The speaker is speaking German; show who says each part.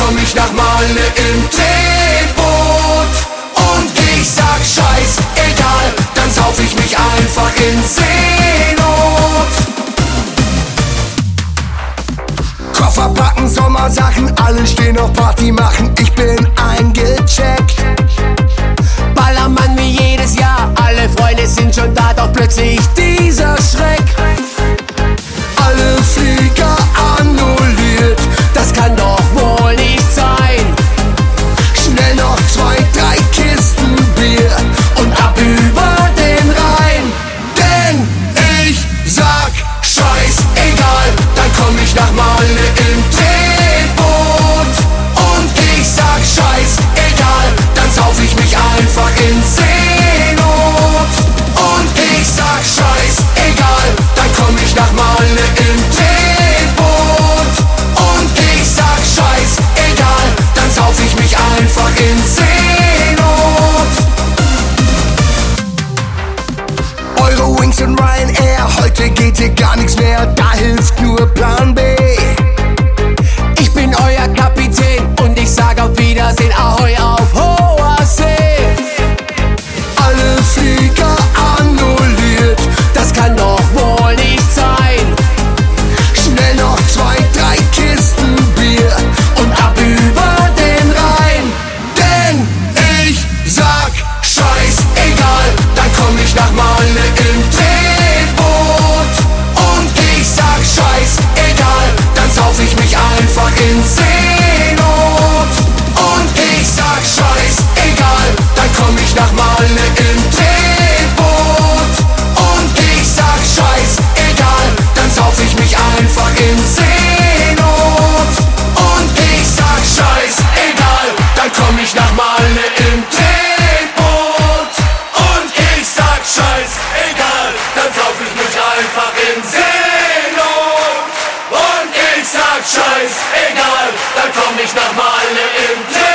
Speaker 1: komm ich nach Malle im Tretboot. Und ich sag scheiß, egal, dann sauf ich mich einfach in Seenot. Koffer packen, Sommersachen, alle stehen auf Party machen, ich bin eingecheckt.
Speaker 2: Ballermann wie jedes Jahr, alle Freunde sind schon da, doch plötzlich dieser Schreck.
Speaker 1: Alle Flieger annulliert,
Speaker 2: Das kann doch wohl nicht sein.
Speaker 1: schnell noch 2, 3 Kisten Bier und ab über den Rhein. Denn ich sag scheiß, egal, dann komm ich nach Malle im Tretboot. Und ich sag scheiß, egal, dann sauf ich mich einfach in Seenot. Und ich sag scheiß, egal, dann komm ich nach Malle im Tretboot. Und ich sag scheiß, egal, dann sauf ich mich einfach in Seenot. Eurowings und Ryanair, heute geht hier gar nichts mehr, da hilft nur Plan B.
Speaker 2: Ich bin euer Kapitän und ich sag auf Wiedersehen, Ahoi auf hoher See.
Speaker 1: Alle Flieger annulliert,
Speaker 2: Das kann doch wohl nicht sein.
Speaker 1: schnell noch 2, 3 Kisten Bier und ab über den Rhein. Denn ich sag scheiß, egal, dann komm ich nach Malle im Tretboot. Und ich sag scheiß, egal, dann sauf ich mich einfach in Seenot. Und ich sag scheiß, egal, dann komm ich nach Malle im Tretboot. Und ich sag scheiß, egal, dann sauf ich mich einfach in Seenot. Und ich sag scheiß, egal, dann komm ich nach Malle im Tretboot. Und ich sag scheiß, egal, dann sauf ich mich einfach in Seenot. Und ich sag scheiß, egal, dann komm ich nach Malle im Tretboot.